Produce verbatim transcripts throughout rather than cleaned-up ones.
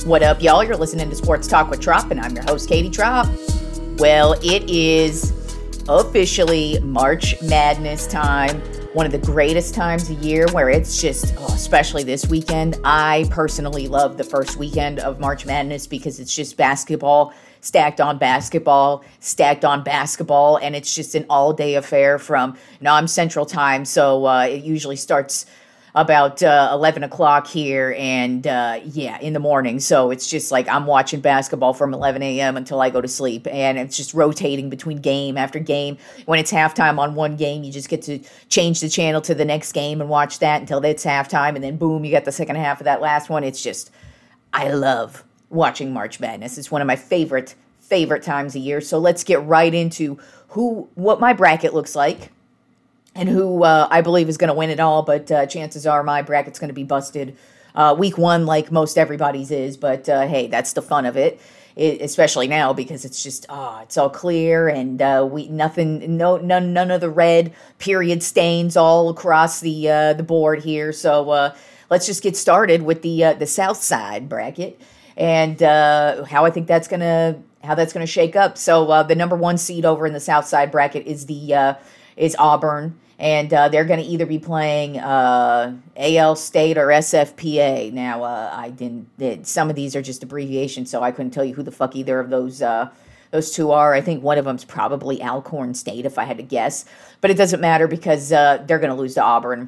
What up, y'all? You're listening to Sports Talk with Trop, and I'm your host, Katie Trop. Well, it is officially March Madness time, one of the greatest times of year where it's just, oh, especially this weekend. I personally love the first weekend of March Madness because it's just basketball stacked on basketball, stacked on basketball, and it's just an all-day affair from, you know, I'm Central Time, so uh, it usually starts about uh, eleven o'clock here, and uh, yeah, in the morning. So it's just like I'm watching basketball from eleven a.m. until I go to sleep, and it's just rotating between game after game. When it's halftime on one game, you just get to change the channel to the next game and watch that until it's halftime, and then boom, you got the second half of that last one. It's just, I love watching March Madness. It's one of my favorite, favorite times of year. So let's get right into who, what my bracket looks like, and who uh, I believe is going to win it all, but uh, chances are my bracket's going to be busted uh, week one like most everybody's is, but uh, hey, that's the fun of it, it especially now because it's just, oh, it's all clear, and uh, we nothing, no, none, none of the red period stains all across the uh, the board here, so uh, let's just get started with the uh, the South Side bracket, and uh, how I think that's going to, how that's going to shake up. So uh, the number one seed over in the South Side bracket is the, uh, is Auburn. And uh, they're going to either be playing uh, A L State or S F P A. Now, uh, I didn't. It, some of these are just abbreviations, so I couldn't tell you who the fuck either of those uh, those two are. I think one of them's probably Alcorn State, if I had to guess. But it doesn't matter because uh, they're going to lose to Auburn.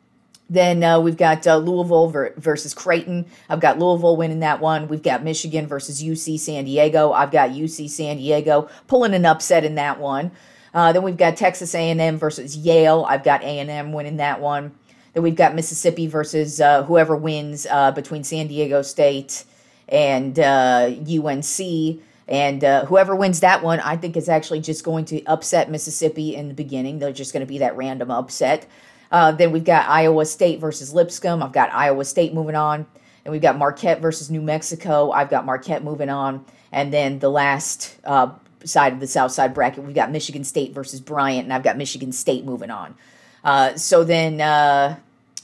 Then uh, we've got uh, Louisville ver- versus Creighton. I've got Louisville winning that one. We've got Michigan versus U C San Diego. I've got U C San Diego pulling an upset in that one. Uh, then we've got Texas A and M versus Yale. I've got A and M winning that one. Then we've got Mississippi versus uh, whoever wins uh, between San Diego State and uh, U N C. And uh, whoever wins that one, I think is actually just going to upset Mississippi in the beginning. They're just going to be that random upset. Uh, then we've got Iowa State versus Lipscomb. I've got Iowa State moving on. And we've got Marquette versus New Mexico. I've got Marquette moving on. And then the last uh, side of the South Side bracket, we've got Michigan State versus Bryant, and I've got Michigan State moving on. Uh, so then, uh,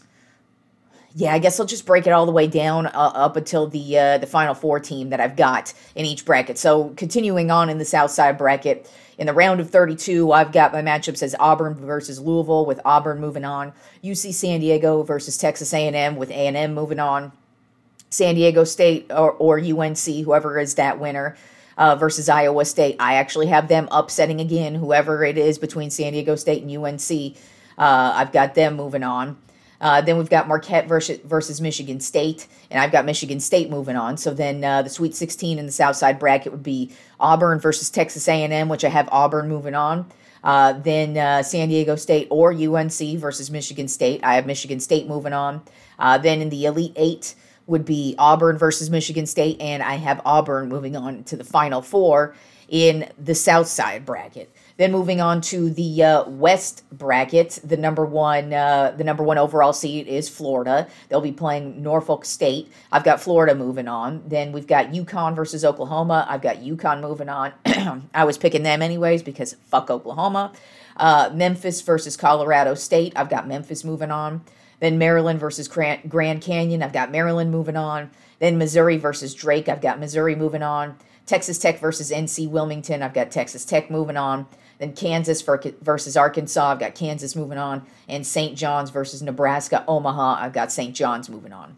yeah, I guess I'll just break it all the way down uh, up until the uh, the Final Four team that I've got in each bracket. So continuing on in the South Side bracket, in the round of thirty-two, I've got my matchups as Auburn versus Louisville, with Auburn moving on. U C San Diego versus Texas A and M, with A and M moving on. San Diego State or, or U N C, whoever is that winner, Uh, versus Iowa State. I actually have them upsetting again, whoever it is between San Diego State and U N C. Uh, I've got them moving on. Uh, then we've got Marquette versus, versus Michigan State, and I've got Michigan State moving on. So then uh, the Sweet sixteen in the Southside bracket would be Auburn versus Texas A and M, which I have Auburn moving on. Uh, then uh, San Diego State or U N C versus Michigan State. I have Michigan State moving on. Uh, then in the Elite Eight would be Auburn versus Michigan State, and I have Auburn moving on to the Final Four in the South Side bracket. Then moving on to the uh, West bracket, the number one, uh, the number one overall seed is Florida. They'll be playing Norfolk State. I've got Florida moving on. Then we've got UConn versus Oklahoma. I've got UConn moving on. I was picking them anyways because fuck Oklahoma. Uh, Memphis versus Colorado State. I've got Memphis moving on. Then Maryland versus Grand Canyon. I've got Maryland moving on. Then Missouri versus Drake. I've got Missouri moving on. Texas Tech versus N C Wilmington. I've got Texas Tech moving on. Then Kansas versus Arkansas. I've got Kansas moving on. And Saint John's versus Nebraska Omaha. I've got Saint John's moving on.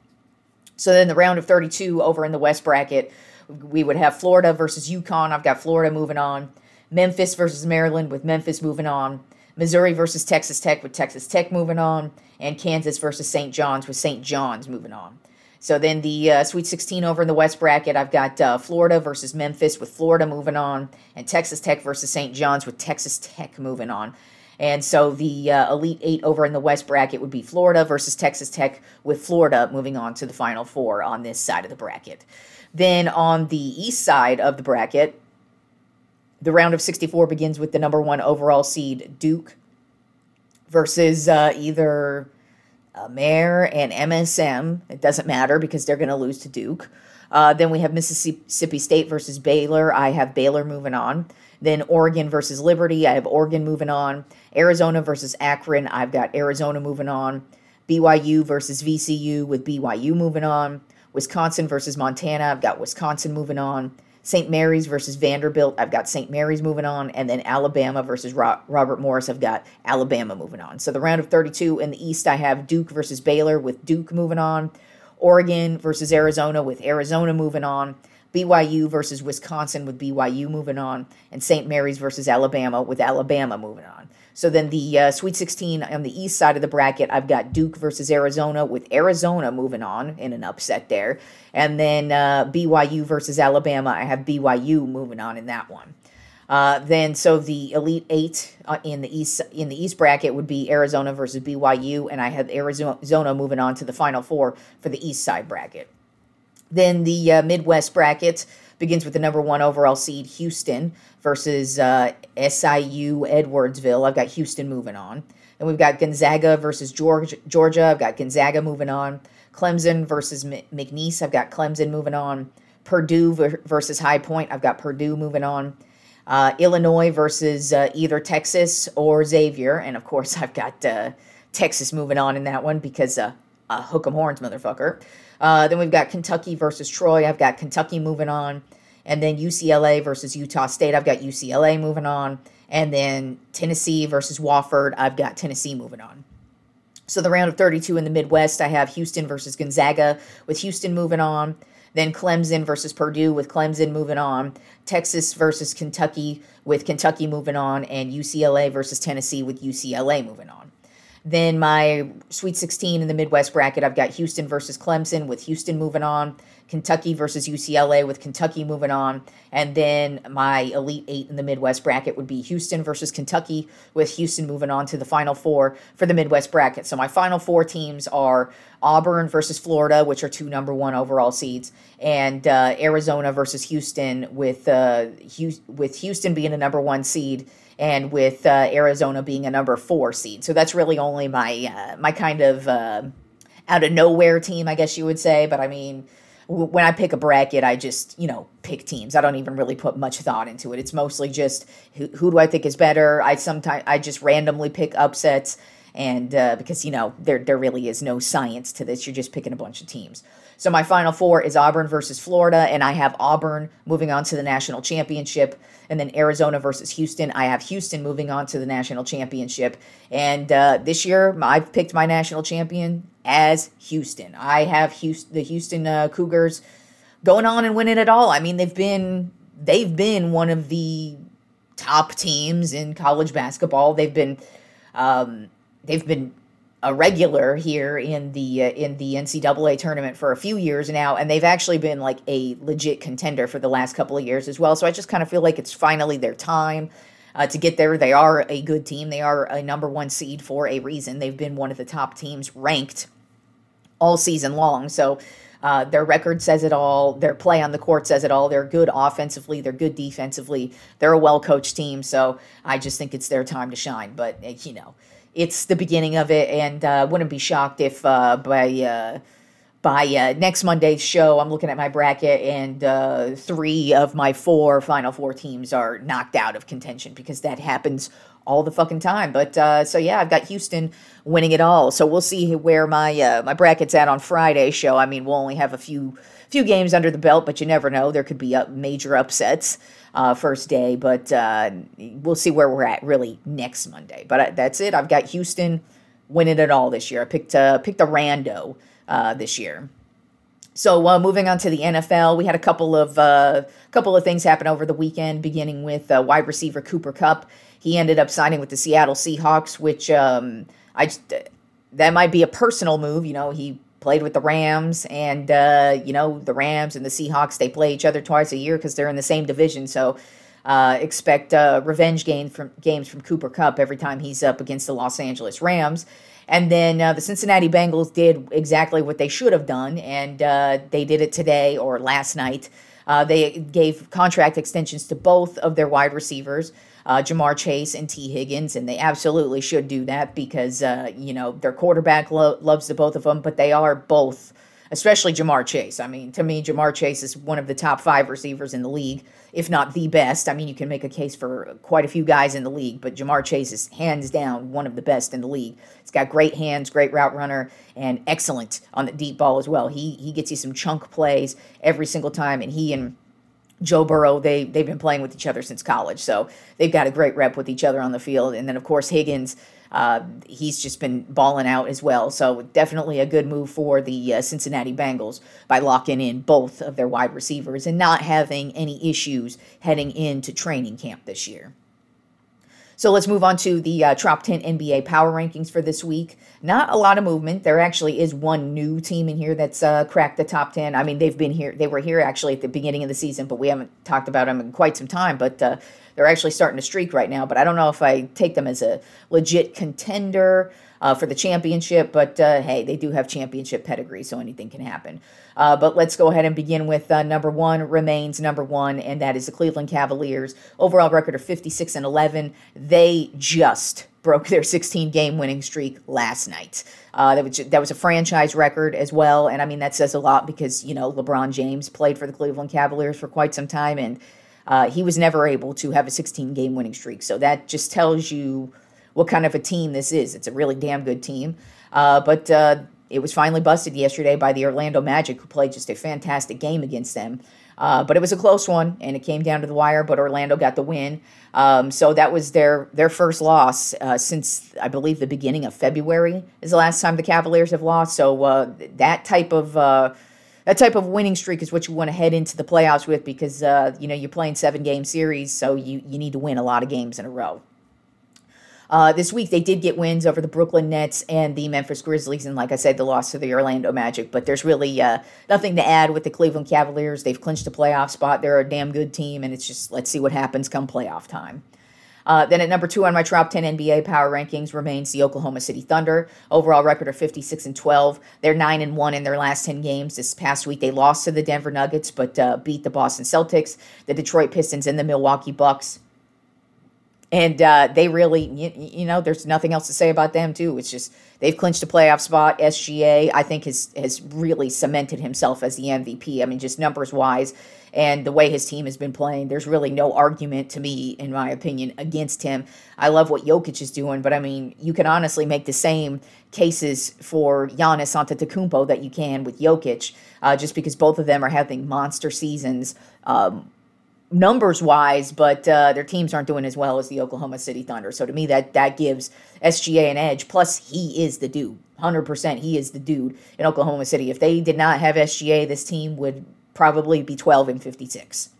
So then the round of thirty-two over in the West bracket, we would have Florida versus UConn. I've got Florida moving on. Memphis versus Maryland, with Memphis moving on. Missouri versus Texas Tech, with Texas Tech moving on. And Kansas versus Saint John's, with Saint John's moving on. So then the uh, Sweet sixteen over in the West bracket, I've got uh, Florida versus Memphis, with Florida moving on. And Texas Tech versus Saint John's, with Texas Tech moving on. And so the uh, Elite Eight over in the West bracket would be Florida versus Texas Tech, with Florida moving on to the Final Four on this side of the bracket. Then on the East side of the bracket, the round of sixty-four begins with the number one overall seed, Duke, versus uh, either uh, Mare and M S M. It doesn't matter because they're going to lose to Duke. Uh, then we have Mississippi State versus Baylor. I have Baylor moving on. Then Oregon versus Liberty. I have Oregon moving on. Arizona versus Akron. I've got Arizona moving on. B Y U versus V C U, with B Y U moving on. Wisconsin versus Montana, I've got Wisconsin moving on. Saint Mary's versus Vanderbilt, I've got Saint Mary's moving on. And then Alabama versus Ro- Robert Morris, I've got Alabama moving on. So the round of thirty-two in the East, I have Duke versus Baylor with Duke moving on. Oregon versus Arizona with Arizona moving on. B Y U versus Wisconsin with B Y U moving on. And Saint Mary's versus Alabama with Alabama moving on. So then the uh, Sweet sixteen on the east side of the bracket, I've got Duke versus Arizona with Arizona moving on in an upset there. And then uh, B Y U versus Alabama, I have B Y U moving on in that one. Uh, then so the Elite Eight uh, in the east in the East bracket would be Arizona versus B Y U, and I have Arizona moving on to the Final Four for the East side bracket. Then the uh, Midwest bracket begins with the number one overall seed, Houston, versus uh, S I U Edwardsville. I've got Houston moving on. And we've got Gonzaga versus Georgia. Georgia. I've got Gonzaga moving on. Clemson versus M- McNeese. I've got Clemson moving on. Purdue ver- versus High Point. I've got Purdue moving on. Uh, Illinois versus uh, either Texas or Xavier. And, of course, I've got uh, Texas moving on in that one because uh, uh, hook 'em horns, motherfucker. Uh, then we've got Kentucky versus Troy. I've got Kentucky moving on. And then U C L A versus Utah State. I've got U C L A moving on. And then Tennessee versus Wofford. I've got Tennessee moving on. So the round of thirty-two in the Midwest, I have Houston versus Gonzaga with Houston moving on. Then Clemson versus Purdue with Clemson moving on. Texas versus Kentucky with Kentucky moving on. And U C L A versus Tennessee with U C L A moving on. Then my Sweet sixteen in the Midwest bracket, I've got Houston versus Clemson with Houston moving on. Kentucky versus U C L A with Kentucky moving on. And then my Elite Eight in the Midwest bracket would be Houston versus Kentucky with Houston moving on to the Final Four for the Midwest bracket. So my Final Four teams are Auburn versus Florida, which are two number one overall seeds, and uh, Arizona versus Houston with, uh, Hu- with Houston being a number one seed and with uh, Arizona being a number four seed. So that's really only my, uh, my kind of uh, out of nowhere team, I guess you would say. But I mean, when I pick a bracket, I just, you know, pick teams. I don't even really put much thought into it. It's mostly just who, who do I think is better. I sometimes I just randomly pick upsets, and uh, because, you know, there there really is no science to this. You're just picking a bunch of teams. So my Final Four is Auburn versus Florida, and I have Auburn moving on to the national championship. And then Arizona versus Houston, I have Houston moving on to the national championship. And uh, this year, I've picked my national champion as Houston. I have Houston, the Houston uh, Cougars going on and winning it all. I mean, they've been they've been one of the top teams in college basketball. They've been um, they've been a regular here in the uh, in the N C double A tournament for a few years now, and they've actually been like a legit contender for the last couple of years as well. So I just kind of feel like it's finally their time uh, to get there. They are a good team. They are a number one seed for a reason. They've been one of the top teams ranked all season long. So uh, their record says it all. Their play on the court says it all. They're good offensively. They're good defensively. They're a well-coached team. So I just think it's their time to shine. But, you know, it's the beginning of it, and I uh, wouldn't be shocked if uh, by uh, by uh, next Monday's show, I'm looking at my bracket, and uh, three of my four Final Four teams are knocked out of contention, because that happens all the fucking time. But uh, so yeah, I've got Houston winning it all. So we'll see where my uh, my bracket's at on Friday's show. I mean, we'll only have a few few games under the belt, but you never know. There could be up major upsets uh, first day, but uh, we'll see where we're at really next Monday. But uh, that's it. I've got Houston winning it all this year. I picked uh, picked a rando uh, this year. So uh, moving on to the N F L, we had a couple of uh, couple of things happen over the weekend, beginning with uh, wide receiver Cooper Kupp. He ended up signing with the Seattle Seahawks, which um, I just, that might be a personal move. You know, he played with the Rams, and, uh, you know, the Rams and the Seahawks, they play each other twice a year because they're in the same division. So uh, expect uh, revenge game from, games from Cooper Kupp every time he's up against the Los Angeles Rams. And then uh, the Cincinnati Bengals did exactly what they should have done, and uh, they did it today or last night. Uh, they gave contract extensions to both of their wide receivers, uh, Jamar Chase and T. Higgins, and they absolutely should do that because, uh, you know, their quarterback lo- loves the both of them, but they are both especially Ja'Marr Chase. I mean, to me, Ja'Marr Chase is one of the top five receivers in the league, if not the best. I mean, you can make a case for quite a few guys in the league, but Ja'Marr Chase is hands down one of the best in the league. He's got great hands, great route runner, and excellent on the deep ball as well. He he gets you some chunk plays every single time, and he and Joe Burrow, they, they've been playing with each other since college, so they've got a great rep with each other on the field. And then, of course, Higgins, uh, he's just been balling out as well. So definitely a good move for the uh, Cincinnati Bengals by locking in both of their wide receivers and not having any issues heading into training camp this year. So let's move on to the uh, top ten N B A power rankings for this week. Not a lot of movement. There actually is one new team in here that's uh, cracked the top ten. I mean, they've been here. They were here actually at the beginning of the season, but we haven't talked about them in quite some time. But uh, they're actually starting to streak right now. But I don't know if I take them as a legit contender uh, for the championship. But uh, hey, they do have championship pedigree, so anything can happen. Uh, but let's go ahead and begin with uh, number one remains number one, and that is the Cleveland Cavaliers. Overall record of fifty-six and eleven. They just broke their sixteen-game winning streak last night. Uh, that was that was a franchise record as well, and I mean that says a lot because you know LeBron James played for the Cleveland Cavaliers for quite some time, and uh, he was never able to have a sixteen-game winning streak. So that just tells you what kind of a team this is. It's a really damn good team, uh, but. Uh, It was finally busted yesterday by the Orlando Magic, who played just a fantastic game against them. Uh, but it was a close one, and it came down to the wire, but Orlando got the win. Um, so that was their their first loss uh, since, I believe, the beginning of February is the last time the Cavaliers have lost. So uh, that type of uh, that type of winning streak is what you want to head into the playoffs with because, uh, you know, you're playing seven-game series, so you, you need to win a lot of games in a row. Uh, this week, they did get wins over the Brooklyn Nets and the Memphis Grizzlies, and like I said, the loss to the Orlando Magic. But there's really uh, nothing to add with the Cleveland Cavaliers. They've clinched a playoff spot. They're a damn good team, and it's just let's see what happens come playoff time. Uh, then at number two on my top ten N B A power rankings remains the Oklahoma City Thunder. Overall record of fifty-six and twelve. They're nine and one in their last ten games. This past week, they lost to the Denver Nuggets, but uh, beat the Boston Celtics, the Detroit Pistons, and the Milwaukee Bucks. And uh, they really, you, you know, there's nothing else to say about them, too. It's just they've clinched a playoff spot. S G A, I think, has, has really cemented himself as the M V P. I mean, just numbers-wise and the way his team has been playing, there's really no argument to me, in my opinion, against him. I love what Jokic is doing, but, I mean, you can honestly make the same cases for Giannis Antetokounmpo that you can with Jokic, uh, just because both of them are having monster seasons, um numbers-wise, but uh, their teams aren't doing as well as the Oklahoma City Thunder. So to me, that that gives S G A an edge. Plus, he is the dude. one hundred percent he is the dude in Oklahoma City. If they did not have S G A, this team would probably be twelve and fifty-six.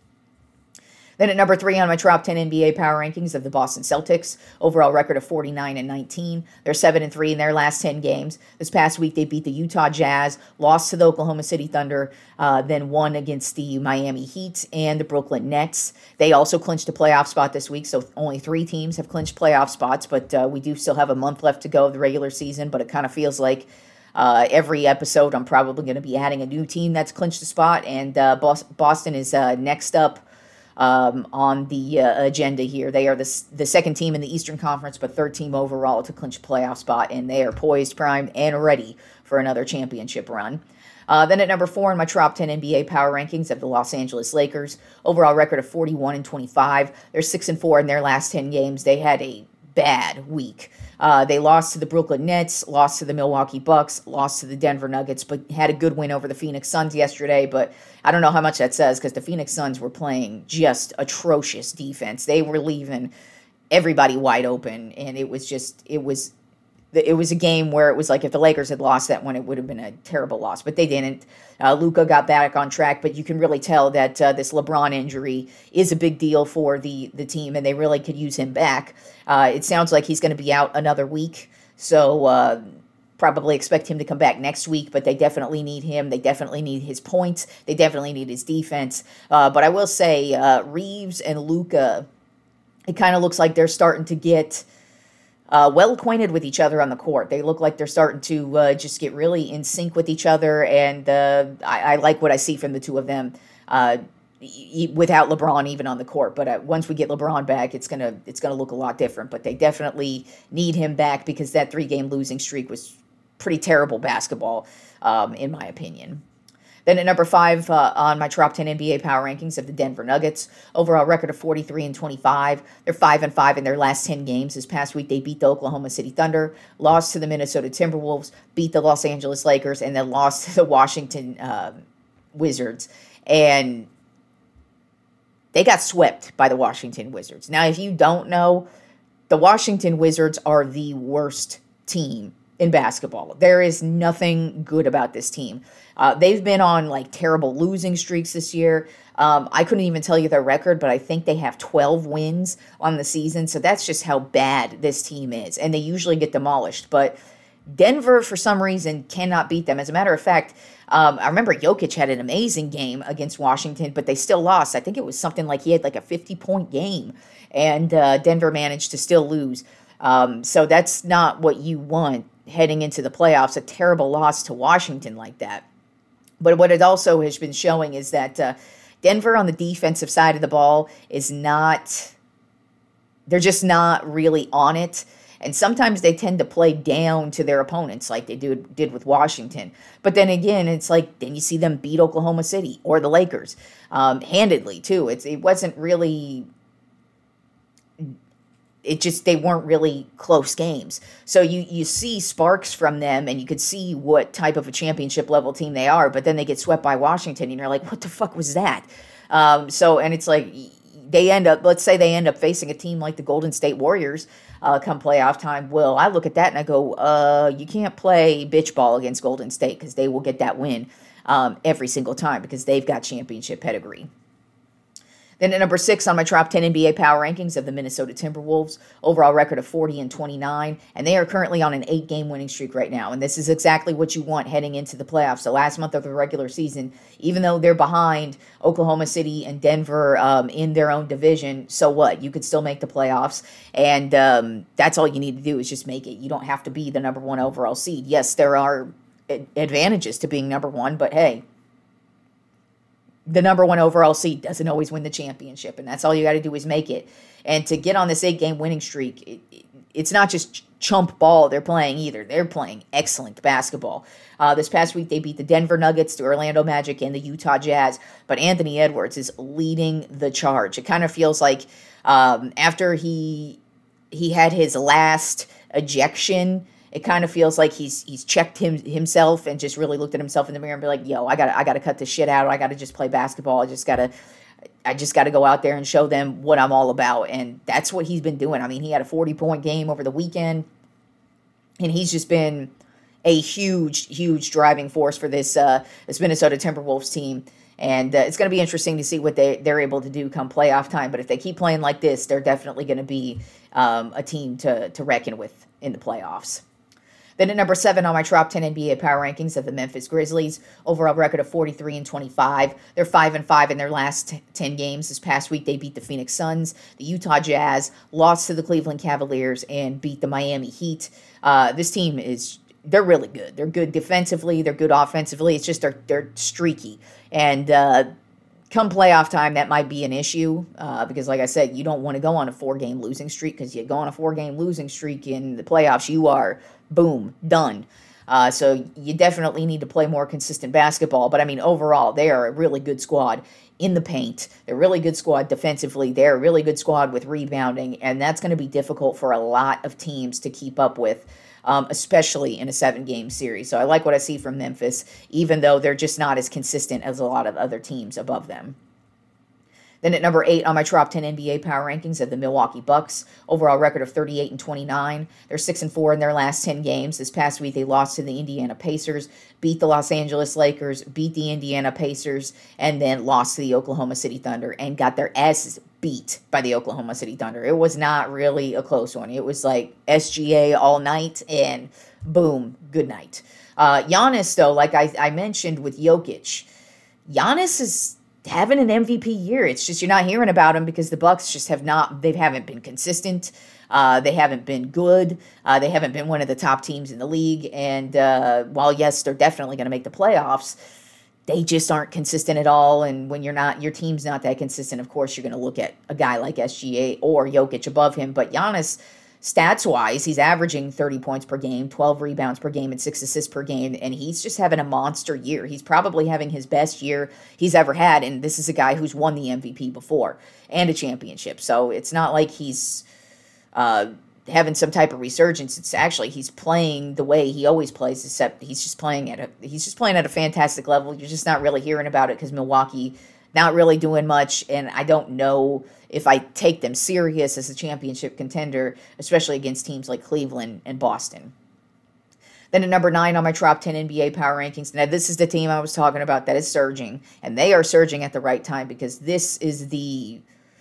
Then at number three on my top ten N B A power rankings of the Boston Celtics, overall record of forty-nine and nineteen. They're seven and three in their last ten games. This past week they beat the Utah Jazz, lost to the Oklahoma City Thunder, uh, then won against the Miami Heat and the Brooklyn Nets. They also clinched a playoff spot this week, so only three teams have clinched playoff spots, but uh, we do still have a month left to go of the regular season, but it kind of feels like Uh, every episode I'm probably going to be adding a new team that's clinched a spot, and uh, Boston is uh, next up um, on the uh, agenda here. They are the, the second team in the Eastern Conference, but third team overall to clinch a playoff spot, and they are poised, primed, and ready for another championship run. Uh, then at number four in my top ten N B A power rankings of the Los Angeles Lakers, overall record of forty-one and twenty-five. They're six and four in their last ten games. They had a bad week. Uh, they lost to the Brooklyn Nets, lost to the Milwaukee Bucks, lost to the Denver Nuggets, but had a good win over the Phoenix Suns yesterday. But I don't know how much that says because the Phoenix Suns were playing just atrocious defense. They were leaving everybody wide open, and it was just, it was, it was a game where it was like if the Lakers had lost that one, it would have been a terrible loss, but they didn't. Uh, Luka got back on track, but you can really tell that uh, this LeBron injury is a big deal for the, the team, and they really could use him back. Uh, it sounds like he's going to be out another week, so uh, probably expect him to come back next week, but they definitely need him. They definitely need his points. They definitely need his defense. Uh, but I will say uh, Reeves and Luka, it kind of looks like they're starting to get Uh, well acquainted with each other on the court. They look like they're starting to uh, just get really in sync with each other, and uh, I, I like what I see from the two of them uh, e- without LeBron even on the court. But uh, once we get LeBron back, it's gonna it's gonna look a lot different. But they definitely need him back because that three game losing streak was pretty terrible basketball, um, in my opinion. Then at number five uh, on my top ten N B A power rankings of the Denver Nuggets, overall record of forty-three and twenty-five. They're five and five in their last ten games. This past week they beat the Oklahoma City Thunder, lost to the Minnesota Timberwolves, beat the Los Angeles Lakers, and then lost to the Washington uh, Wizards. And they got swept by the Washington Wizards. Now, if you don't know, the Washington Wizards are the worst team in basketball. There is nothing good about this team. Uh, they've been on like terrible losing streaks this year. Um, I couldn't even tell you their record, but I think they have twelve wins on the season. So that's just how bad this team is. And they usually get demolished. But Denver, for some reason, cannot beat them. As a matter of fact, um, I remember Jokic had an amazing game against Washington, but they still lost. I think it was something like he had like a fifty-point game, and uh, Denver managed to still lose. Um, so that's not what you want heading into the playoffs, a terrible loss to Washington like that. But what it also has been showing is that uh, Denver on the defensive side of the ball is not, they're just not really on it. And sometimes they tend to play down to their opponents like they do, did with Washington. But then again, it's like, then you see them beat Oklahoma City or the Lakers um, handedly too. It's, it wasn't really... It just, they weren't really close games. So you, you see sparks from them, and you could see what type of a championship level team they are, but then they get swept by Washington, and you're like, what the fuck was that? Um, so, and it's like, they end up, let's say they end up facing a team like the Golden State Warriors uh, come playoff time. Well, I look at that and I go, uh, you can't play bitch ball against Golden State, because they will get that win um, every single time, because they've got championship pedigree. Then at number six on my top ten N B A power rankings of the Minnesota Timberwolves, overall record of forty and twenty-nine, and they are currently on an eight-game winning streak right now, and this is exactly what you want heading into the playoffs. The last month of the regular season, even though they're behind Oklahoma City and Denver um, in their own division, so what? You could still make the playoffs, and um, that's all you need to do is just make it. You don't have to be the number one overall seed. Yes, there are advantages to being number one, but hey, the number one overall seed doesn't always win the championship, and that's all you got to do is make it. And to get on this eight-game winning streak, it, it, it's not just chump ball they're playing either. They're playing excellent basketball. Uh, this past week, they beat the Denver Nuggets, the Orlando Magic, and the Utah Jazz, but Anthony Edwards is leading the charge. It kind of feels like um, after he he had his last ejection, it kind of feels like he's he's checked him himself and just really looked at himself in the mirror and be like, "Yo, I got I got to cut this shit out. I got to just play basketball. I just got to I just got to go out there and show them what I'm all about." And that's what he's been doing. I mean, he had a forty-point game over the weekend, and he's just been a huge, huge driving force for this uh, this Minnesota Timberwolves team. And uh, it's going to be interesting to see what they, they're able to do come playoff time. But if they keep playing like this, they're definitely going to be um, a team to, to reckon with in the playoffs. Then at number seven on my top ten N B A power rankings of the Memphis Grizzlies, overall record of forty-three and twenty-five. They're five and five in their last ten games. This past week, they beat the Phoenix Suns, the Utah Jazz, lost to the Cleveland Cavaliers, and beat the Miami Heat. Uh, this team is, they're really good. They're good defensively. They're good offensively. It's just they're, they're streaky. And uh, come playoff time, that might be an issue uh, because, like I said, you don't want to go on a four-game losing streak, because you go on a four-game losing streak in the playoffs, you are, boom, done. Uh, so you definitely need to play more consistent basketball. But, I mean, overall, they are a really good squad in the paint. They're a really good squad defensively. They're a really good squad with rebounding, and that's going to be difficult for a lot of teams to keep up with, um, especially in a seven-game series. So I like what I see from Memphis, even though they're just not as consistent as a lot of other teams above them. Then at number eight on my top ten N B A power rankings of the Milwaukee Bucks, overall record of thirty-eight and twenty-nine. They're six and four in their last ten games. This past week, they lost to the Indiana Pacers, beat the Los Angeles Lakers, beat the Indiana Pacers, and then lost to the Oklahoma City Thunder and got their asses beat by the Oklahoma City Thunder. It was not really a close one. It was like S G A all night, and boom, good night. Uh, Giannis, though, like I, I mentioned with Jokic, Giannis is having an M V P year. It's just you're not hearing about him because the Bucks just have not, they haven't been consistent. Uh, they haven't been good. Uh, they haven't been one of the top teams in the league. And uh, while, yes, they're definitely going to make the playoffs, they just aren't consistent at all. And when you're not, your team's not that consistent, of course, you're going to look at a guy like S G A or Jokic above him. But Giannis, stats-wise, he's averaging thirty points per game, twelve rebounds per game, and six assists per game, and he's just having a monster year. He's probably having his best year he's ever had, and this is a guy who's won the M V P before and a championship. So it's not like he's uh, having some type of resurgence. It's actually he's playing the way he always plays, except he's just playing at a he's just playing at a fantastic level. You're just not really hearing about it because Milwaukee not really doing much, and I don't know if I take them serious as a championship contender, especially against teams like Cleveland and Boston. Then at number nine on my top ten N B A power rankings. Now, this is the team I was talking about that is surging, and they are surging at the right time because this is the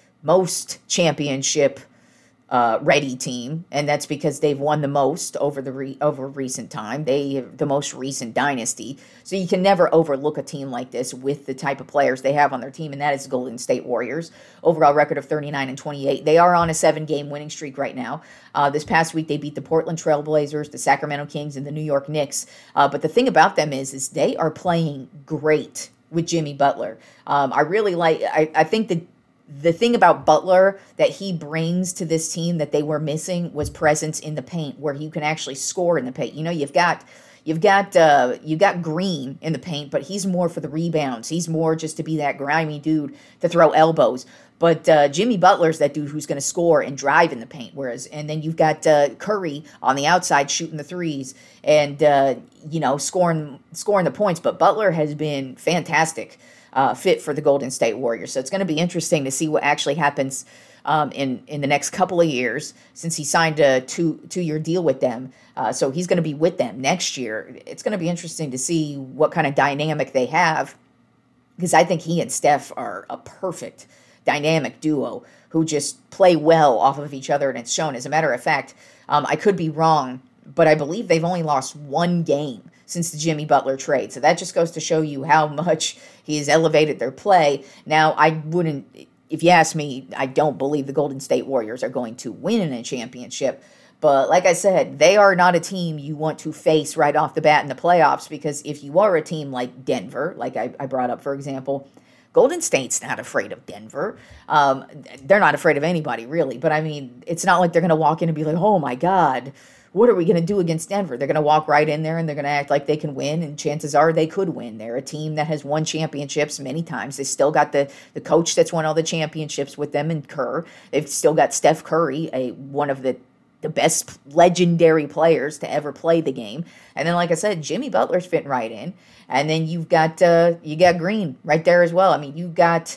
most championship Uh, ready team, and that's because they've won the most over the re- over recent time. They have the most recent dynasty, so you can never overlook a team like this with the type of players they have on their team, and that is the Golden State Warriors. Overall record of thirty-nine and twenty-eight. They are on a seven-game winning streak right now. Uh, this past week, they beat the Portland Trail Blazers, the Sacramento Kings, and the New York Knicks. Uh, but the thing about them is, is they are playing great with Jimmy Butler. Um, I really like. I, I think that. The thing about Butler that he brings to this team that they were missing was presence in the paint, where you can actually score in the paint. You know, you've got you've got uh, you got Green in the paint, but he's more for the rebounds. He's more just to be that grimy dude to throw elbows. But uh, Jimmy Butler's that dude who's going to score and drive in the paint. Whereas, and then you've got uh, Curry on the outside shooting the threes and uh, you know scoring scoring the points. But Butler has been fantastic. Uh, fit for the Golden State Warriors. So it's going to be interesting to see what actually happens um, in, in the next couple of years since he signed a two, two-year deal with them. Uh, so he's going to be with them next year. It's going to be interesting to see what kind of dynamic they have because I think he and Steph are a perfect dynamic duo who just play well off of each other, and it's shown. As a matter of fact, um, I could be wrong, but I believe they've only lost one game since the Jimmy Butler trade. So that just goes to show you how much he has elevated their play. Now, I wouldn't, if you ask me, I don't believe the Golden State Warriors are going to win a championship. But like I said, they are not a team you want to face right off the bat in the playoffs because if you are a team like Denver, like I, I brought up, for example, Golden State's not afraid of Denver. Um, they're not afraid of anybody, really. But, I mean, it's not like they're going to walk in and be like, oh, my God, what are we going to do against Denver? They're going to walk right in there and they're going to act like they can win, and chances are they could win. They're a team that has won championships many times. They still got the, the coach that's won all the championships with them in Kerr. They've still got Steph Curry, a one of the, the best legendary players to ever play the game. And then, like I said, Jimmy Butler's fitting right in. And then you've got uh, you got Green right there as well. I mean, you got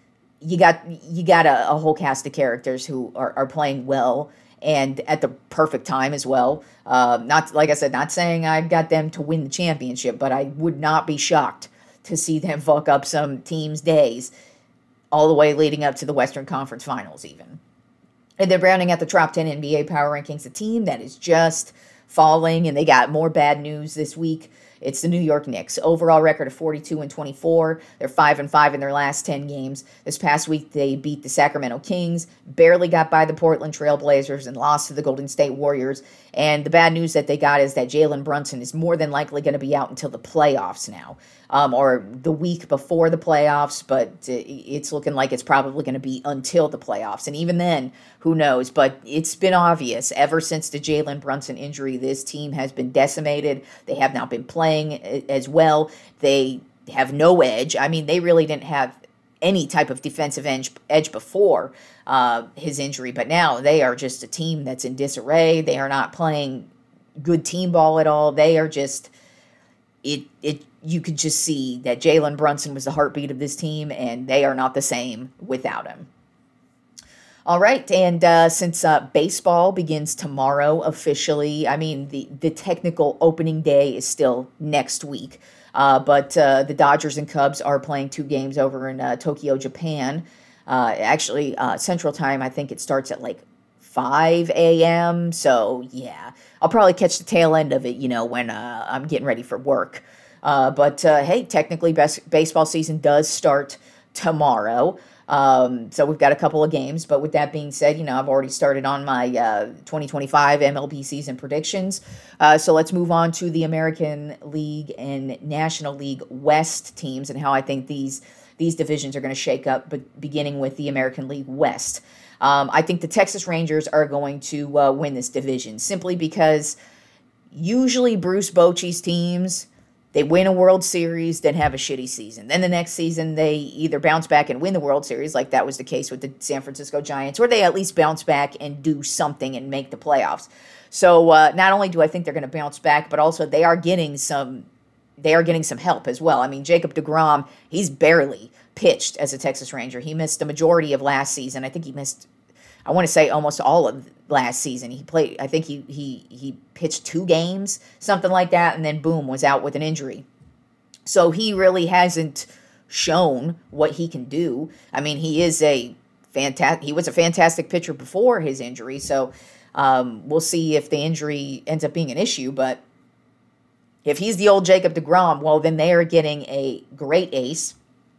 you got you got a, a whole cast of characters who are, are playing well and at the perfect time as well. Uh, not like I said, not saying I got them to win the championship, but I would not be shocked to see them fuck up some teams' days all the way leading up to the Western Conference Finals even. And then rounding out the top ten N B A power rankings, a team that is just falling, and they got more bad news this week. It's the New York Knicks. Overall record of forty-two and twenty-four. They're five and five in their last ten games. This past week, they beat the Sacramento Kings, barely got by the Portland Trail Blazers, and lost to the Golden State Warriors. And the bad news that they got is that Jalen Brunson is more than likely going to be out until the playoffs now, um, or the week before the playoffs, but it's looking like it's probably going to be until the playoffs. And even then, who knows? But it's been obvious ever since the Jalen Brunson injury, this team has been decimated. They have not been playing as well. They have no edge. I mean, they really didn't have any type of defensive edge, edge before uh, his injury, but now they are just a team that's in disarray. They are not playing good team ball at all. They are just, it, it, you could just see that Jalen Brunson was the heartbeat of this team, and they are not the same without him. All right, and uh, since uh, baseball begins tomorrow officially, I mean, the, the technical opening day is still next week, uh, but uh, the Dodgers and Cubs are playing two games over in uh, Tokyo, Japan. Uh, actually, uh, Central Time, I think it starts at like five a.m., so yeah, I'll probably catch the tail end of it, you know, when uh, I'm getting ready for work. Uh, but uh, hey, technically, best baseball season does start tomorrow. Um, so we've got a couple of games, but with that being said, you know, I've already started on my uh, twenty twenty-five M L B season predictions. Uh, so let's move on to the American League and National League West teams and how I think these these divisions are going to shake up, but beginning with the American League West. Um, I think the Texas Rangers are going to uh, win this division simply because usually Bruce Bochy's teams, they win a World Series, then have a shitty season. Then the next season, they either bounce back and win the World Series, like that was the case with the San Francisco Giants, or they at least bounce back and do something and make the playoffs. So uh, not only do I think they're going to bounce back, but also they are getting some they are getting some help as well. I mean, Jacob deGrom, he's barely pitched as a Texas Ranger. He missed the majority of last season. I think he missed, I want to say almost all of last season. He played, I think he he he pitched two games, something like that, and then boom, was out with an injury. So he really hasn't shown what he can do. I mean, he is a fantastic, he was a fantastic pitcher before his injury, so um, we'll see if the injury ends up being an issue, but if he's the old Jacob deGrom, well, then they are getting a great ace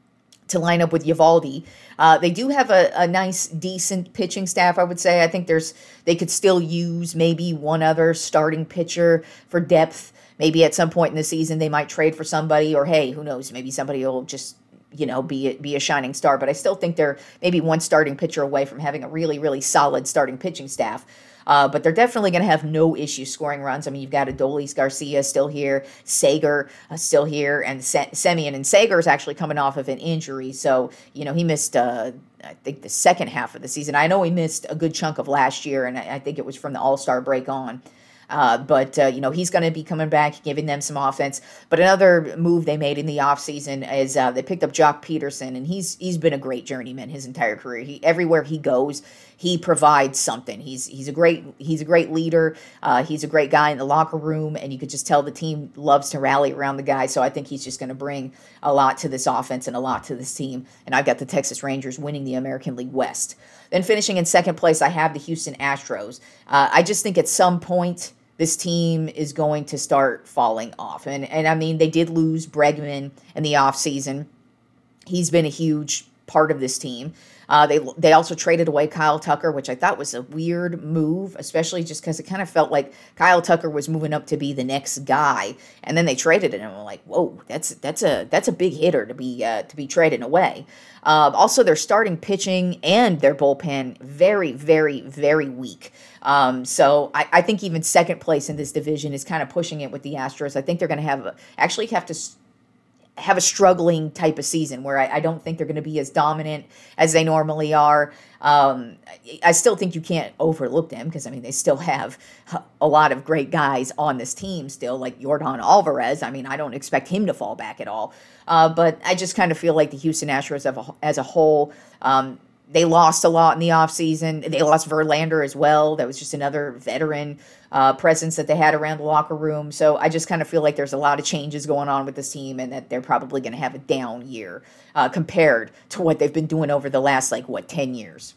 to line up with Eovaldi. Uh, they do have a, a nice, decent pitching staff, I would say. I think there's they could still use maybe one other starting pitcher for depth. Maybe at some point in the season they might trade for somebody, or hey, who knows, maybe somebody will just, you know, be a, be a shining star. But I still think they're maybe one starting pitcher away from having a really, really solid starting pitching staff. Uh, but they're definitely going to have no issue scoring runs. I mean, you've got Adolis Garcia still here, Sager uh, still here, and Se- Semien. And Sager is actually coming off of an injury. So, you know, he missed, uh, I think, the second half of the season. I know he missed a good chunk of last year, and I, I think it was from the All-Star break on. Uh, but, uh, you know, he's going to be coming back, giving them some offense. But another move they made in the offseason is uh, they picked up Jock Peterson, and he's he's been a great journeyman his entire career. He everywhere he goes, he provides something. He's he's a great he's a great leader. Uh, he's a great guy in the locker room, and you could just tell the team loves to rally around the guy. So I think he's just going to bring a lot to this offense and a lot to this team. And I've got the Texas Rangers winning the American League West. Then finishing in second place, I have the Houston Astros. Uh, I just think at some point this team is going to start falling off. And, and I mean, they did lose Bregman in the offseason. He's been a huge part of this team. Uh, they they also traded away Kyle Tucker, which I thought was a weird move, especially just because it kind of felt like Kyle Tucker was moving up to be the next guy, and then they traded him. And I'm like, whoa, that's that's a that's a big hitter to be uh, to be trading away. Uh, also, their starting pitching and their bullpen very, very, very weak. Um, so I, I think even second place in this division is kind of pushing it with the Astros. I think they're going to have a, actually have to have a struggling type of season where I, I don't think they're going to be as dominant as they normally are. Um, I still think you can't overlook them because, I mean, they still have a lot of great guys on this team still, like Yordan Alvarez. I mean, I don't expect him to fall back at all. Uh, but I just kind of feel like the Houston Astros as a, as a whole, um, they lost a lot in the offseason. They lost Verlander as well. That was just another veteran uh, presence that they had around the locker room. So I just kind of feel like there's a lot of changes going on with this team and that they're probably going to have a down year uh, compared to what they've been doing over the last, like, what, ten years.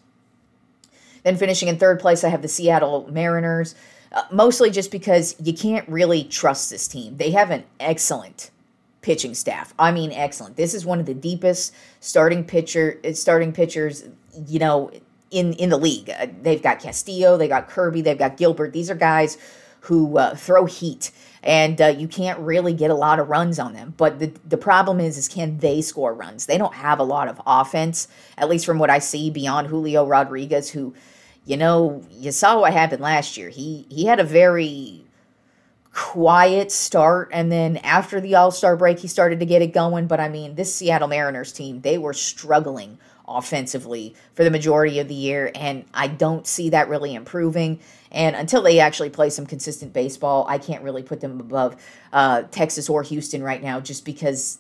Then finishing in third place, I have the Seattle Mariners, uh, mostly just because you can't really trust this team. They have an excellent pitching staff. I mean, excellent. This is one of the deepest starting pitcher starting pitchers, you know, in, in the league. Uh, they've got Castillo, they got Kirby, they've got Gilbert. These are guys who uh, throw heat, and uh, you can't really get a lot of runs on them. But the the problem is, is can they score runs? They don't have a lot of offense, at least from what I see, beyond Julio Rodriguez, who, you know, you saw what happened last year. He he had a very quiet start, and then after the All-Star break, he started to get it going. But, I mean, this Seattle Mariners team, they were struggling offensively for the majority of the year, and I don't see that really improving. And until they actually play some consistent baseball, I can't really put them above uh, Texas or Houston right now, just because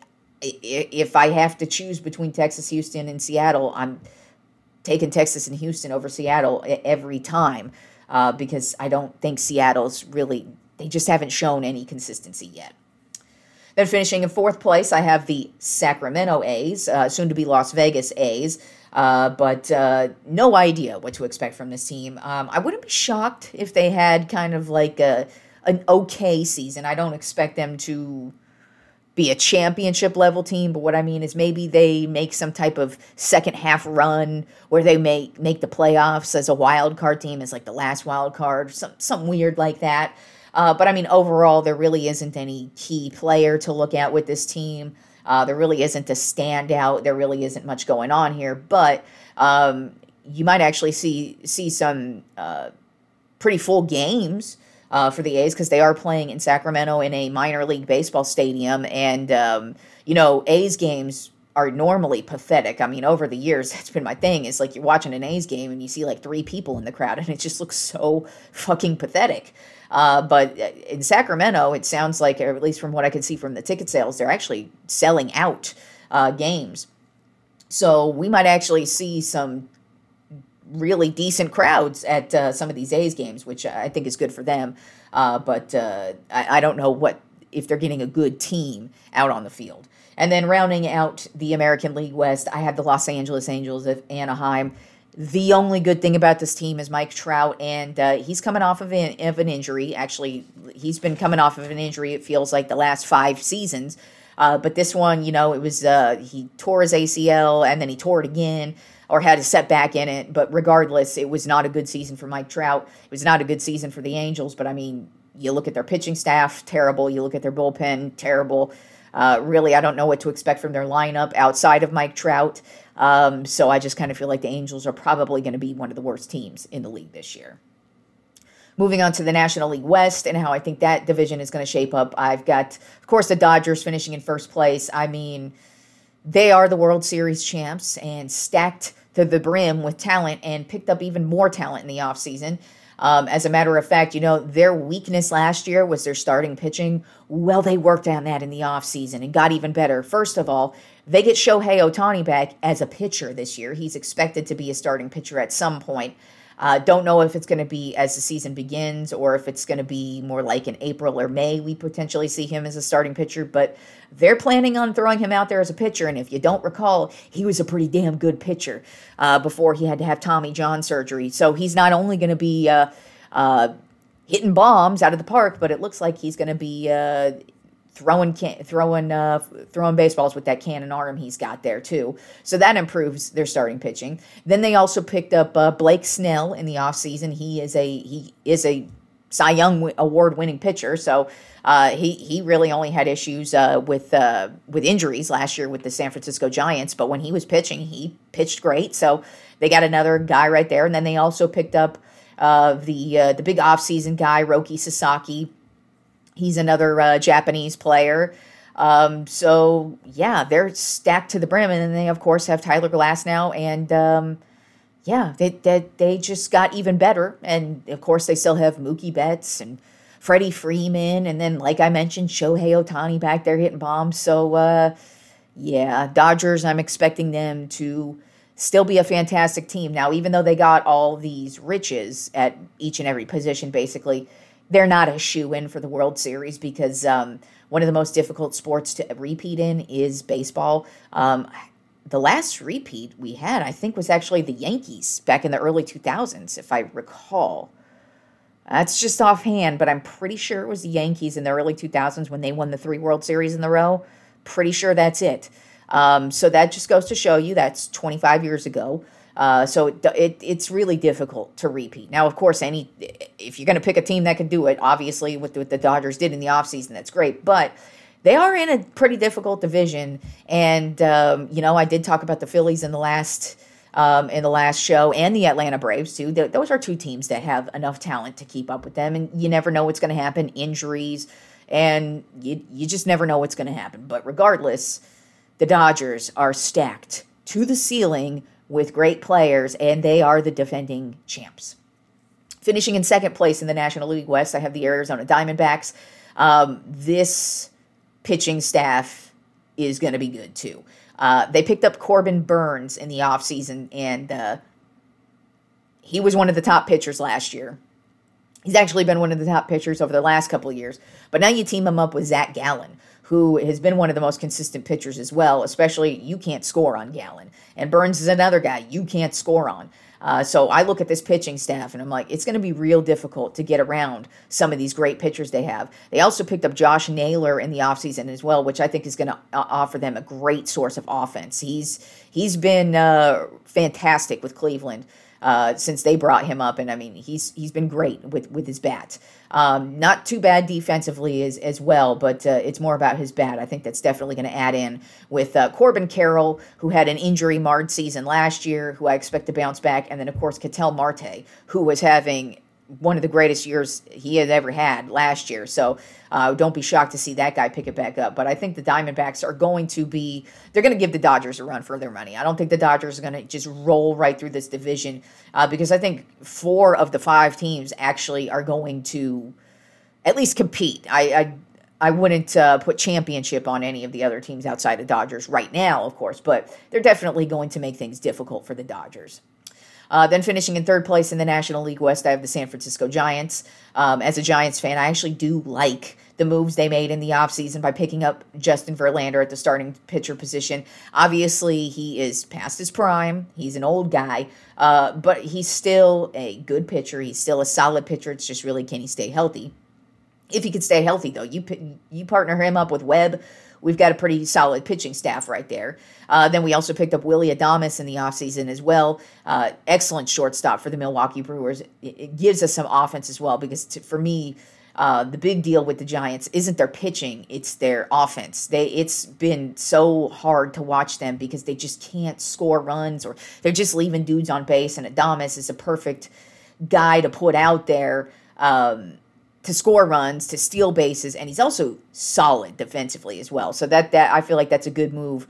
if I have to choose between Texas, Houston, and Seattle, I'm taking Texas and Houston over Seattle every time uh, because I don't think Seattle's really, they just haven't shown any consistency yet. Then finishing in fourth place, I have the Sacramento A's, uh, soon to be Las Vegas A's, uh, but uh, no idea what to expect from this team. Um, I wouldn't be shocked if they had kind of like a an okay season. I don't expect them to be a championship level team, but what I mean is maybe they make some type of second half run where they make make the playoffs as a wild card team, as like the last wild card, some something weird like that. Uh, but, I mean, overall, there really isn't any key player to look at with this team. Uh, there really isn't a standout. There really isn't much going on here. But, um, you might actually see see some uh, pretty full games uh, for the A's because they are playing in Sacramento in a minor league baseball stadium. And, um, you know, A's games are normally pathetic. I mean, over the years, that's been my thing. It's like you're watching an A's game and you see like three people in the crowd and it just looks so fucking pathetic. Uh, but in Sacramento, it sounds like, or at least from what I could see from the ticket sales, they're actually selling out uh, games. So we might actually see some really decent crowds at uh, some of these A's games, which I think is good for them. Uh, but uh, I, I don't know what if they're getting a good team out on the field. And then rounding out the American League West, I have the Los Angeles Angels of Anaheim. The only good thing about this team is Mike Trout, and uh, he's coming off of an, of an injury. Actually, he's been coming off of an injury, it feels like, the last five seasons. Uh, but this one, you know, it was uh, he tore his A C L, and then he tore it again, or had a setback in it. But regardless, it was not a good season for Mike Trout. It was not a good season for the Angels. But, I mean, you look at their pitching staff, terrible. You look at their bullpen, terrible. Uh, really, I don't know what to expect from their lineup outside of Mike Trout. Um, so I just kind of feel like the Angels are probably going to be one of the worst teams in the league this year. Moving on to the National League West and how I think that division is going to shape up. I've got, of course, the Dodgers finishing in first place. I mean, they are the World Series champs and stacked to the brim with talent and picked up even more talent in the offseason. Um, as a matter of fact, you know, their weakness last year was their starting pitching. Well, they worked on that in the offseason and got even better. First of all, they get Shohei Ohtani back as a pitcher this year. He's expected to be a starting pitcher at some point. Uh, don't know if it's going to be as the season begins or if it's going to be more like in April or May we potentially see him as a starting pitcher, but they're planning on throwing him out there as a pitcher, and if you don't recall, he was a pretty damn good pitcher uh, before he had to have Tommy John surgery. So he's not only going to be uh, uh, hitting bombs out of the park, but it looks like he's going to be uh, throwing can- throwing uh, throwing baseballs with that cannon arm he's got there too. So that improves their starting pitching. Then they also picked up uh, Blake Snell in the offseason. He is a he is a Cy Young award winning pitcher. So uh, he he really only had issues uh, with uh, with injuries last year with the San Francisco Giants. But when he was pitching, he pitched great. So they got another guy right there. And then they also picked up uh, the uh, the big offseason guy, Roki Sasaki. He's another uh, Japanese player. Um, so, yeah, they're stacked to the brim. And then they, of course, have Tyler Glasnow. And, um, yeah, they, they they just got even better. And, of course, they still have Mookie Betts and Freddie Freeman. And then, like I mentioned, Shohei Ohtani back there hitting bombs. So, uh, yeah, Dodgers, I'm expecting them to still be a fantastic team. Now, even though they got all these riches at each and every position, basically, they're not a shoe-in for the World Series because um, one of the most difficult sports to repeat in is baseball. Um, the last repeat we had, I think, was actually the Yankees back in the early two thousands, if I recall. That's just offhand, but I'm pretty sure it was the Yankees in the early two thousands when they won the three World Series in a row. Pretty sure that's it. Um, so that just goes to show you that's twenty-five years ago. Uh, so it, it it's really difficult to repeat. Now, of course, any if you're going to pick a team that can do it, obviously what the, what the Dodgers did in the offseason, that's great. But they are in a pretty difficult division. And, um, you know, I did talk about the Phillies in the last um, in the last show and the Atlanta Braves, too. Th- those are two teams that have enough talent to keep up with them. And you never know what's going to happen, injuries, and you, you just never know what's going to happen. But regardless, the Dodgers are stacked to the ceiling with great players, and they are the defending champs. Finishing in second place in the National League West, I have the Arizona Diamondbacks. Um, this pitching staff is going to be good, too. Uh, they picked up Corbin Burns in the offseason, and uh, he was one of the top pitchers last year. He's actually been one of the top pitchers over the last couple of years. But now you team him up with Zach Gallen, who has been one of the most consistent pitchers as well, especially you can't score on Gallen. And Burns is another guy you can't score on. Uh, so I look at this pitching staff, and I'm like, it's going to be real difficult to get around some of these great pitchers they have. They also picked up Josh Naylor in the offseason as well, which I think is going to uh, offer them a great source of offense. He's He's been uh, fantastic with Cleveland. uh, since they brought him up. And I mean, he's he's been great with, with his bat. Um, not too bad defensively as, as well, but uh, it's more about his bat. I think that's definitely going to add in with uh, Corbin Carroll, who had an injury-marred season last year, who I expect to bounce back. And then, of course, Ketel Marte, who was having one of the greatest years he had ever had last year. So uh, don't be shocked to see that guy pick it back up. But I think the Diamondbacks are going to be, they're going to give the Dodgers a run for their money. I don't think the Dodgers are going to just roll right through this division uh, because I think four of the five teams actually are going to at least compete. I I, I wouldn't uh, put championship on any of the other teams outside the Dodgers right now, of course, but they're definitely going to make things difficult for the Dodgers. Uh, then finishing in third place in the National League West, I have the San Francisco Giants. Um, as a Giants fan, I actually do like the moves they made in the offseason by picking up Justin Verlander at the starting pitcher position. Obviously, he is past his prime. He's an old guy, uh, but he's still a good pitcher. He's still a solid pitcher. It's just really, can he stay healthy? If he could stay healthy, though, you you partner him up with Webb, we've got a pretty solid pitching staff right there. Uh, then we also picked up Willy Adames in the offseason as well. Uh, excellent shortstop for the Milwaukee Brewers. It, it gives us some offense as well because to, for me, uh, the big deal with the Giants isn't their pitching, it's their offense. They It's been so hard to watch them because they just can't score runs or they're just leaving dudes on base, and Adames is a perfect guy to put out there um, to score runs, to steal bases, and he's also solid defensively as well. So that that I feel like that's a good move.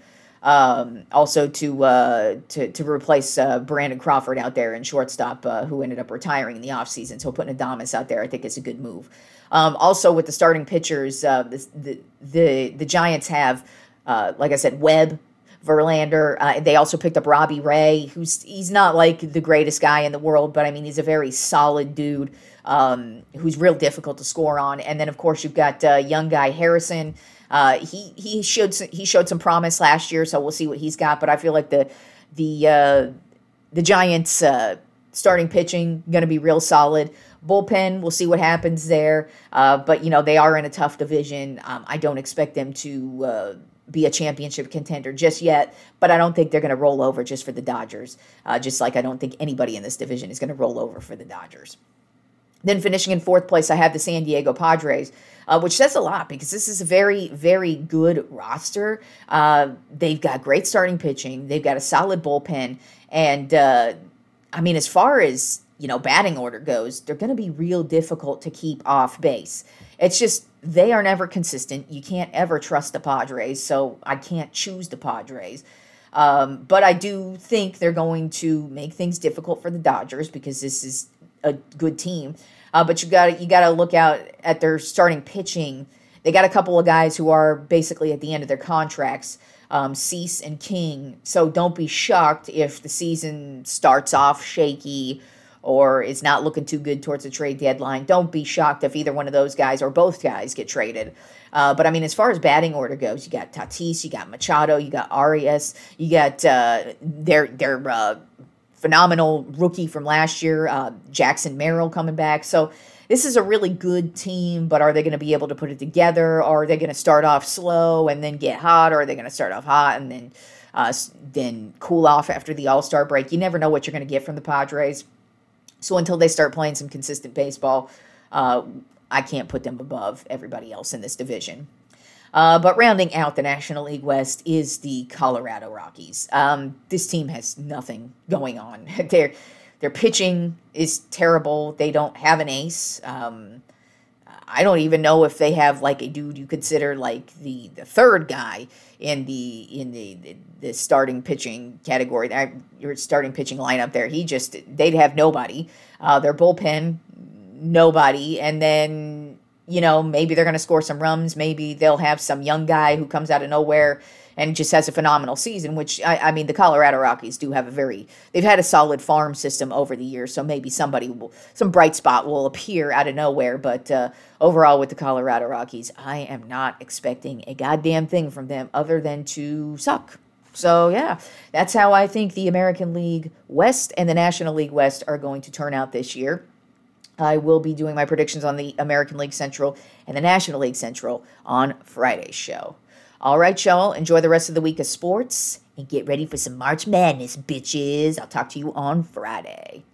Um, also to uh, to to replace uh, Brandon Crawford out there in shortstop, uh, who ended up retiring in the offseason. So putting Adames out there, I think is a good move. Um, also with the starting pitchers, uh, the, the the the Giants have, uh, like I said, Webb, Verlander. Uh, they also picked up Robbie Ray, who's he's not like the greatest guy in the world, but I mean he's a very solid dude. Um, who's real difficult to score on. And then, of course, you've got uh, young guy Harrison. Uh, he he showed some, he showed some promise last year, so we'll see what he's got. But I feel like the the uh, the Giants' uh, starting pitching going to be real solid. Bullpen, we'll see what happens there. Uh, but you know they are in a tough division. Um, I don't expect them to uh, be a championship contender just yet, but I don't think they're going to roll over just for the Dodgers. Uh, just like I don't think anybody in this division is going to roll over for the Dodgers. Then finishing in fourth place, I have the San Diego Padres, uh, which says a lot because this is a very, very good roster. Uh, they've got great starting pitching. They've got a solid bullpen. And, uh, I mean, as far as, you know, batting order goes, they're going to be real difficult to keep off base. It's just they are never consistent. You can't ever trust the Padres, so I can't choose the Padres. Um, but I do think they're going to make things difficult for the Dodgers because this is a good team. Uh, but you got you got to look out at their starting pitching. They got a couple of guys who are basically at the end of their contracts, um, Cease and King. So don't be shocked if the season starts off shaky or is not looking too good towards the trade deadline. Don't be shocked if either one of those guys or both guys get traded. Uh, but I mean, as far as batting order goes, you got Tatis, you got Machado, you got Arias, you got uh, their their. Uh, phenomenal rookie from last year, uh, Jackson Merrill coming back. So this is a really good team, but are they going to be able to put it together? Or are they going to start off slow and then get hot? Or are they going to start off hot and then uh, then cool off after the All-Star break? You never know what you're going to get from the Padres. So until they start playing some consistent baseball, uh, I can't put them above everybody else in this division. Uh, but rounding out the National League West is the Colorado Rockies. Um, this team has nothing going on. their their pitching is terrible. They don't have an ace. Um, I don't even know if they have like a dude you consider like the, the third guy in the in the, the, the starting pitching category. Your starting pitching lineup there. He just they'd have nobody. Uh, their bullpen, nobody, and then. You know, maybe they're going to score some runs. Maybe they'll have some young guy who comes out of nowhere and just has a phenomenal season, which, I, I mean, the Colorado Rockies do have a very, they've had a solid farm system over the years, so maybe somebody will, some bright spot will appear out of nowhere, but uh, overall with the Colorado Rockies, I am not expecting a goddamn thing from them other than to suck. So, yeah, that's how I think the American League West and the National League West are going to turn out this year. I will be doing my predictions on the American League Central and the National League Central on Friday's show. All right, y'all. Enjoy the rest of the week of sports, and get ready for some March Madness, bitches. I'll talk to you on Friday.